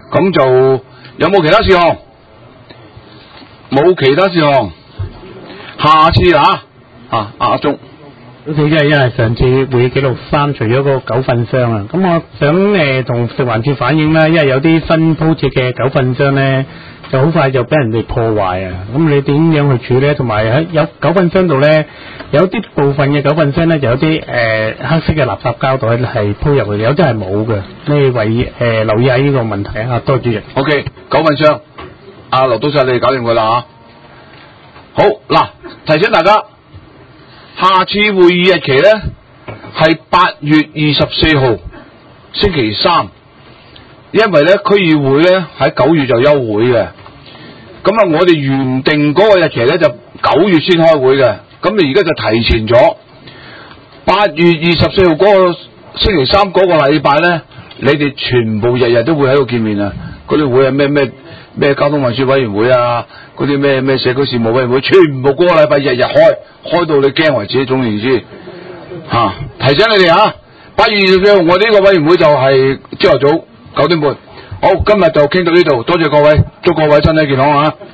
咁就有冇其他事項？冇其他事項。下次阿鐘。 好似因為上次會議記錄3除咗個狗糞箱啊，咁我想同食環署反映啦，因為有啲新鋪設嘅狗糞箱咧，就好快就俾人哋破壞啊！咁你點樣去處理？同埋喺有狗糞箱度咧，有啲部分嘅狗糞箱咧就有啲黑色嘅垃圾膠袋係鋪入去，有啲係冇嘅。你留意下呢個問題啊！多謝主席。 OK， 狗糞箱，阿羅督察你哋搞掂佢啦好嗱，提醒大家。下次會議日期咧係8月24號星期三，因為咧區議會咧喺9月就休會嘅，咁啊我哋原定嗰個日期咧就9月先開會嘅，咁你而家就提前咗8月24號嗰個星期三嗰個禮拜咧，你哋全部日日都會喺度見面啊！嗰啲會係咩交通運輸委員會啊，嗰啲咩社區事務委員會，全部嗰個禮拜日日開到你驚為止，總言之提醒你哋8月24號我哋呢個委員會就係朝頭早9點半。好，今日就傾到呢度，多謝各位，祝各位身體健康